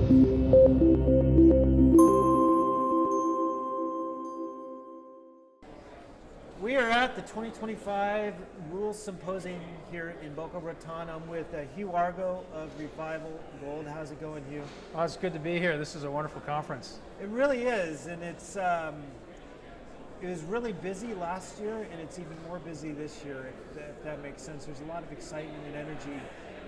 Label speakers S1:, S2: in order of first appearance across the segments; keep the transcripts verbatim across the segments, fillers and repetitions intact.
S1: We are at the twenty twenty-five Rules Symposium here in Boca Raton. I'm with uh, Hugh Argo of Revival Gold. How's it going, Hugh?
S2: Oh, it's good to be here. This is a wonderful conference.
S1: It really is, and it's um, it was really busy last year, and it's even more busy this year, if that, if that makes sense. There's a lot of excitement and energy,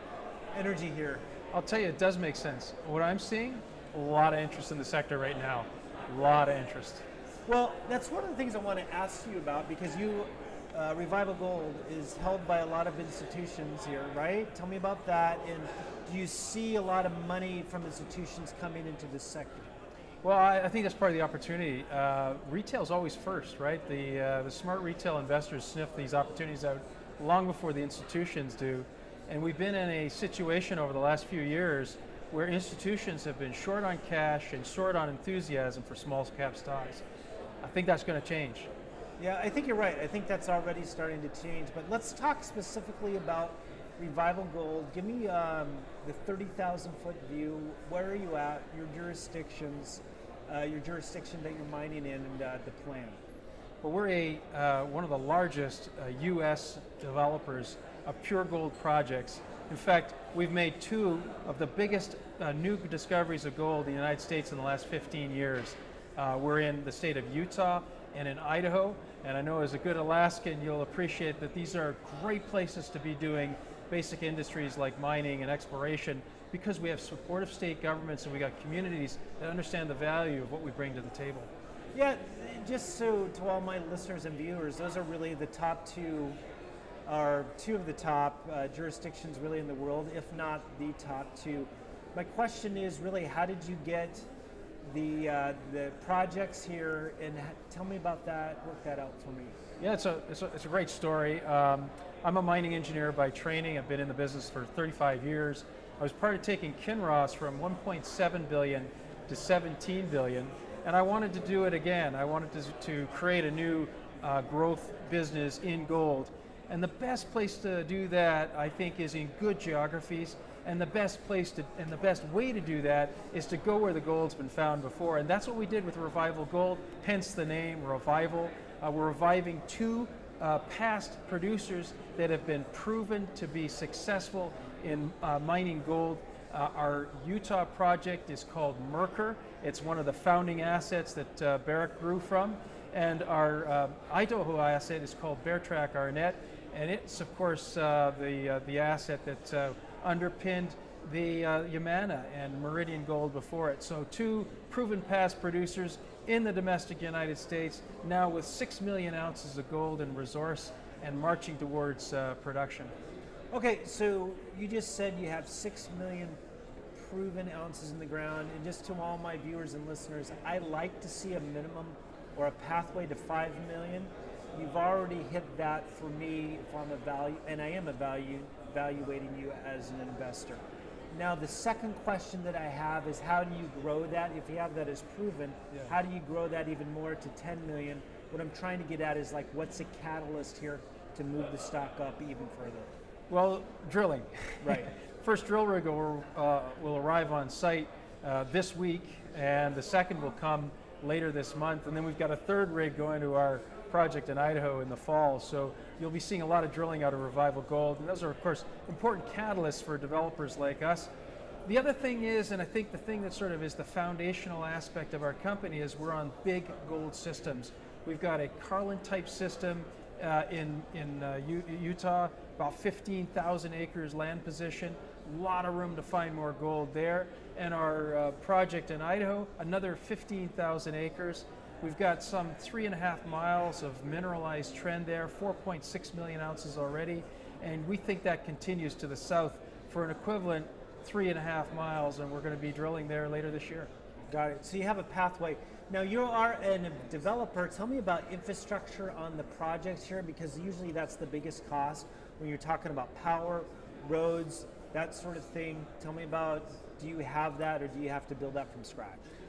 S1: energy here.
S2: I'll tell you, it does make sense. What I'm seeing, a lot of interest in the sector right now. A lot of interest.
S1: Well, that's one of the things I want to ask you about, because you, uh, Revival Gold is held by a lot of institutions here, right? Tell me about that, and do you see a lot of money from institutions coming into this sector?
S2: Well, I, I think that's part of the opportunity. Uh, retail's always first, right? The, uh, the smart retail investors sniff these opportunities out long before the institutions do. And we've been in a situation over the last few years where institutions have been short on cash and short on enthusiasm for small cap stocks. I think that's going to change.
S1: Yeah, I think you're right. I think that's already starting to change. But let's talk specifically about Revival Gold. Give me um, the thirty thousand foot view. Where are you at? Your jurisdictions, uh, your jurisdiction that you're mining in, and uh, the plan.
S2: Well, we're a, uh, one of the largest uh, U S developers of pure gold projects. In fact, we've made two of the biggest uh, new discoveries of gold in the United States in the last fifteen years. Uh, we're in the state of Utah and in Idaho, and I know as a good Alaskan you'll appreciate that these are great places to be doing basic industries like mining and exploration, because we have supportive state governments and we got communities that understand the value of what we bring to the table.
S1: Yeah, just so to all my listeners and viewers, those are really the top two, are two of the top uh, jurisdictions really in the world, if not the top two. My question is really, how did you get the uh, the projects here, and tell me about that, work that out for me.
S2: Yeah, it's a, it's a, it's a great story. Um, I'm a mining engineer by training. I've been in the business for thirty-five years. I was part of taking Kinross from one point seven billion to seventeen billion, and I wanted to do it again. I wanted to, to create a new uh, growth business in gold. And the best place to do that, I think, is in good geographies. And the best place to, and the best way to do that is to go where the gold's been found before. And that's what we did with Revival Gold, hence the name Revival. Uh, we're reviving two uh, past producers that have been proven to be successful in uh, mining gold. Uh, our Utah project is called Merkur. It's one of the founding assets that uh, Barrick grew from. And our uh, Idaho asset is called Beartrack Arnett. And it's, of course, uh, the, uh, the asset that uh, underpinned the uh, Yamana and Meridian Gold before it. So two proven past producers in the domestic United States, now with six million ounces of gold in resource and marching towards uh, production.
S1: Okay, so you just said you have six million proven ounces in the ground, and just to all my viewers and listeners, I like to see a minimum or a pathway to five million. You've already hit that for me if I'm a value, and I am a value, evaluating you as an investor. Now, the second question that I have is, how do you grow that? If you have that as proven, yeah. How do you grow that even more to ten million? What I'm trying to get at is, like, what's a catalyst here to move the stock up even further?
S2: Well, drilling.
S1: Right.
S2: First drill rig will, uh, will arrive on site uh, this week, and the second will come later this month, and then we've got a third rig going to our project in Idaho in the fall. So you'll be seeing a lot of drilling out of Revival Gold, and those are, of course, important catalysts for developers like us. The other thing is, and I think the thing that sort of is the foundational aspect of our company, is we're on big gold systems. We've got a Carlin type system uh, in, in uh, U Utah, about fifteen thousand acres land position, a lot of room to find more gold there. And our uh, project in Idaho, another fifteen thousand acres. We've got some three and a half miles of mineralized trend there, four point six million ounces already, and we think that continues to the south for an equivalent three and a half miles, and we're going to be drilling there later this year.
S1: Got it. So you have a pathway. Now, you are a developer. Tell me about infrastructure on the projects here, because usually that's the biggest cost when you're talking about power, roads, that sort of thing. Tell me about, do you have that, or do you have to build that from scratch?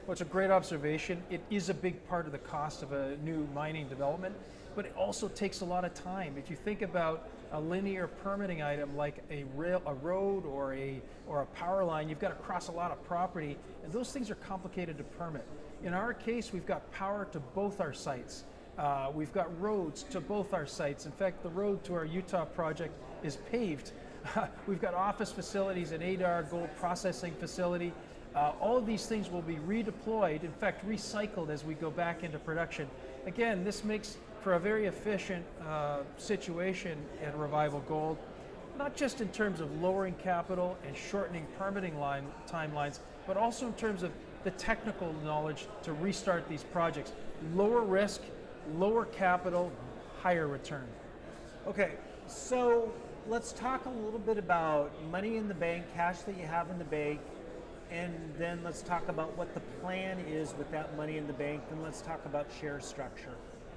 S2: Well, it's a great observation. It is a big part of the cost of a new mining development, but it also takes a lot of time. If you think about a linear permitting item like a rail, a road or a, or a power line, you've got to cross a lot of property, and those things are complicated to permit. In our case, we've got power to both our sites. Uh, we've got roads to both our sites. In fact, the road to our Utah project is paved. We've got office facilities, an A D A R gold processing facility. Uh, all of these things will be redeployed, in fact recycled as we go back into production. Again, this makes for a very efficient uh, situation at Revival Gold, not just in terms of lowering capital and shortening permitting line timelines, but also in terms of the technical knowledge to restart these projects. Lower risk, lower capital, higher return.
S1: Okay, so let's talk a little bit about money in the bank, cash that you have in the bank, and then let's talk about what the plan is with that money in the bank, then let's talk about share structure.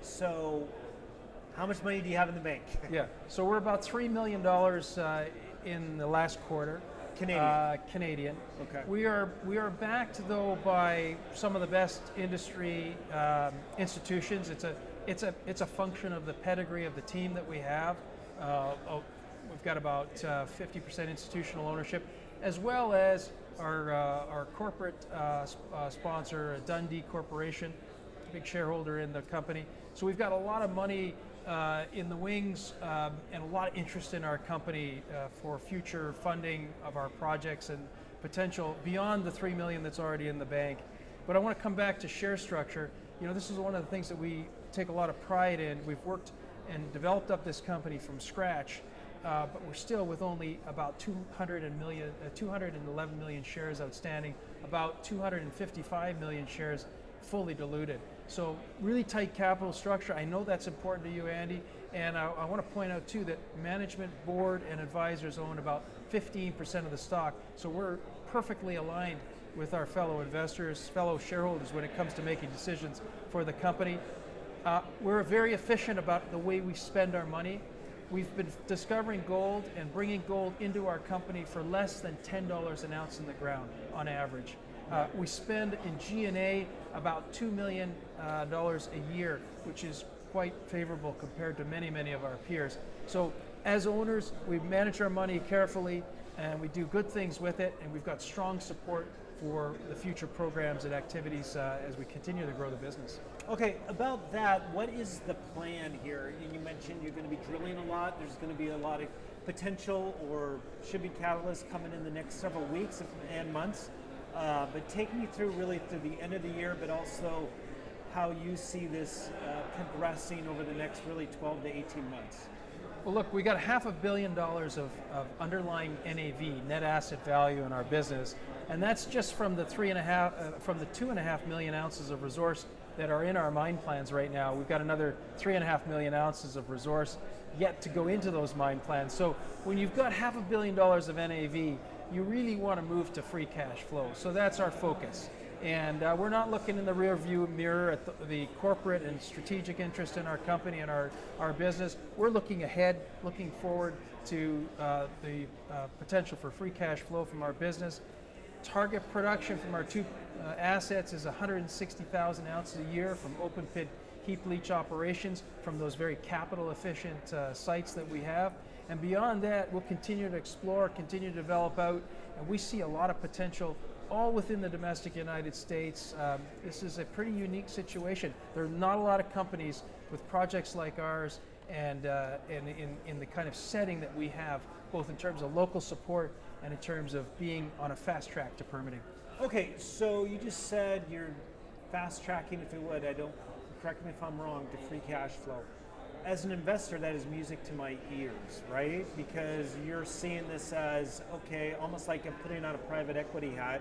S1: So, how much money do you have in the bank?
S2: Yeah, so we're about three million dollars uh, in the last quarter.
S1: Canadian.
S2: Uh, Canadian.
S1: Okay.
S2: We are we are backed though by some of the best industry um, institutions. It's a it's a it's a function of the pedigree of the team that we have. Uh, oh, we've got about uh, fifty percent institutional ownership, as well as our uh, our corporate uh, sp uh, sponsor, Dundee Corporation, big shareholder in the company. So we've got a lot of money uh, in the wings um, and a lot of interest in our company uh, for future funding of our projects and potential beyond the three million that's already in the bank. But I want to come back to share structure. You know, this is one of the things that we take a lot of pride in. We've worked and developed up this company from scratch, uh, but we're still with only about two hundred million, uh, two hundred eleven million shares outstanding, about two hundred fifty-five million shares fully diluted. So really tight capital structure. I know that's important to you, Andy, and I, I want to point out too that management, board, and advisors own about fifteen percent of the stock. So we're perfectly aligned with our fellow investors, fellow shareholders when it comes to making decisions for the company. Uh, we're very efficient about the way we spend our money. We've been discovering gold and bringing gold into our company for less than ten dollars an ounce in the ground on average. Uh, we spend in G and A about two million dollars uh, a year, which is quite favorable compared to many, many of our peers. So as owners, we manage our money carefully and we do good things with it, and we've got strong support for the future programs and activities uh, as we continue to grow the business.
S1: Okay, about that, what is the plan here? You mentioned you're going to be drilling a lot. There's going to be a lot of potential or should be catalysts coming in the next several weeks and months. Uh, but take me through really through the end of the year, but also how you see this uh, progressing over the next really twelve to eighteen months.
S2: Well, look, we got half a billion dollars of, of underlying N A V, net asset value, in our business, and that's just from the three and a half, uh, from the two and a half million ounces of resource that are in our mine plans right now. We've got another three and a half million ounces of resource yet to go into those mine plans. So when you've got half a billion dollars of N A V, you really want to move to free cash flow. So that's our focus. And uh, we're not looking in the rear view mirror at the, the corporate and strategic interest in our company and our, our business. We're looking ahead, looking forward to uh, the uh, potential for free cash flow from our business. Target production from our two uh, assets is one hundred sixty thousand ounces a year from open pit heap leach operations from those very capital efficient uh, sites that we have. And beyond that, we'll continue to explore, continue to develop out, and we see a lot of potential all within the domestic United States. Um, this is a pretty unique situation. There are not a lot of companies with projects like ours and, uh, and in, in the kind of setting that we have, both in terms of local support and in terms of being on a fast track to permitting.
S1: Okay, so you just said you're fast tracking, if you would, I don't, correct me if I'm wrong, to free cash flow. As an investor, that is music to my ears, right? Because you're seeing this as, okay, almost like I'm putting on a private equity hat.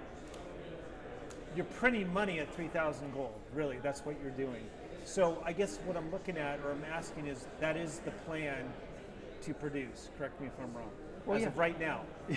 S1: You're printing money at three thousand gold, really, that's what you're doing. So I guess what I'm looking at, or I'm asking is, that is the plan to produce, correct me if I'm wrong, well, as yeah. of right now.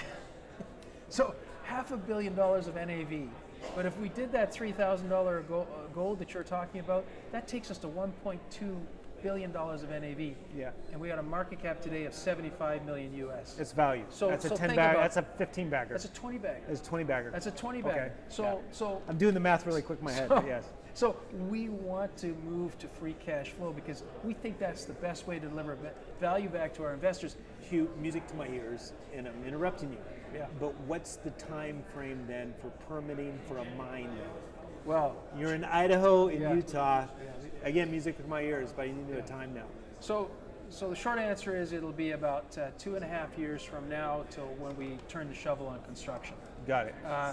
S2: So half a billion dollars of N A V, but if we did that three thousand dollar gold that you're talking about, that takes us to one point two billion dollars of N A V.
S1: Yeah.
S2: And we got a market cap today of seventy-five million U S.
S1: It's value.
S2: So
S1: that's a
S2: so
S1: ten
S2: think
S1: bag.
S2: about-
S1: That's a fifteen bagger.
S2: That's a twenty bagger.
S1: It's a twenty bagger.
S2: That's a twenty bagger.
S1: Okay.
S2: So
S1: Yeah.
S2: so
S1: I'm doing the math really quick in my head.
S2: So-
S1: But yes.
S2: So we want to move to free cash flow because we think that's the best way to deliver va- value back to our investors.
S1: Hugh, music to my ears, and I'm interrupting you.
S2: Yeah.
S1: But what's the time frame then for permitting for a mine?
S2: Well,
S1: You're in Idaho, in
S2: Yeah.
S1: Utah. Again, music to my ears, but you need to do a time now.
S2: so so the short answer is it'll be about uh, two and a half years from now till when we turn the shovel on construction.
S1: Got it.
S2: Uh,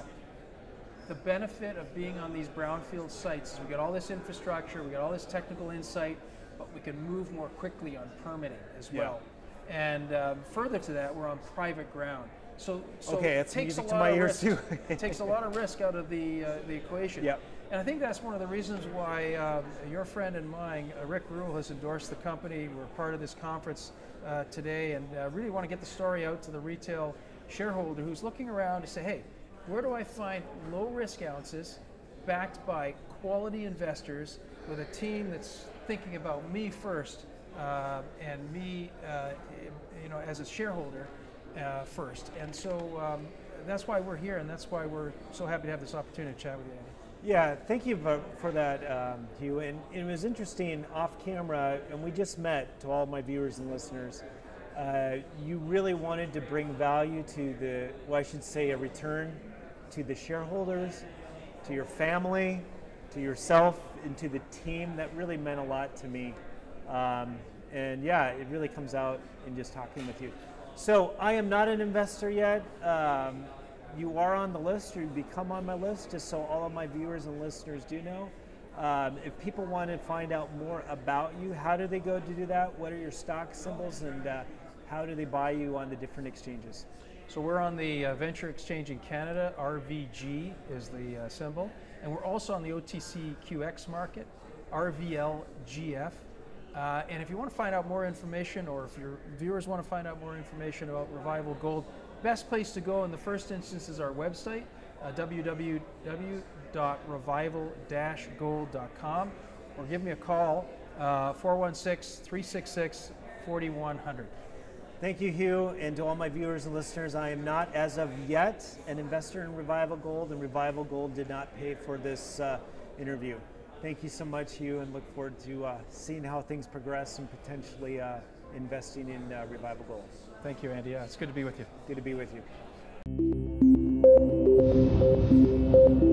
S2: the benefit of being on these brownfield sites is we got all this infrastructure, we got all this technical insight, but we can move more quickly on permitting as
S1: Yeah.
S2: well. And um, further to that, we're on private ground. So, so
S1: Okay,
S2: it
S1: that's
S2: takes a
S1: music to
S2: lot
S1: my
S2: of
S1: ears
S2: risk.
S1: too.
S2: It takes a lot of risk out of the uh, the equation.
S1: Yep.
S2: And I think that's one of the reasons why um, your friend and mine, uh, Rick Rule, has endorsed the company. We're part of this conference uh, today, and uh, really want to get the story out to the retail shareholder who's looking around to say, hey, where do I find low risk ounces backed by quality investors with a team that's thinking about me first uh, and me, uh, you know, as a shareholder uh, first. And so um, that's why we're here, and that's why we're so happy to have this opportunity to chat with you, Andy.
S1: Yeah, thank you for, for that, um, Hugh. And it was interesting off camera, and we just met, to all my viewers and listeners. Uh, you really wanted to bring value to the, well, I should say, a return to the shareholders, to your family, to yourself, and to the team. That really meant a lot to me. Um, and yeah, it really comes out in just talking with you. So I am not an investor yet. Um, you are on the list, or you become on my list, just so all of my viewers and listeners do know. Um, if people want to find out more about you, how do they go to do that? What are your stock symbols, and uh, how do they buy you on the different exchanges?
S2: So we're on the uh, Venture Exchange in Canada, R V G is the uh, symbol, and we're also on the O T C Q X market, R V L G F. Uh, and if you want to find out more information, or if your viewers want to find out more information about Revival Gold, best place to go in the first instance is our website, uh, w w w dot revival dash gold dot com, or give me a call, uh, four one six, three six six, four one zero zero.
S1: Thank you, Hugh, and to all my viewers and listeners. I am not, as of yet, an investor in Revival Gold, and Revival Gold did not pay for this uh, interview. Thank you so much, Hugh, and look forward to uh, seeing how things progress and potentially uh, investing in uh, Revival Gold.
S2: Thank you, Andy. Yeah, it's good to be with you.
S1: Good to be with you.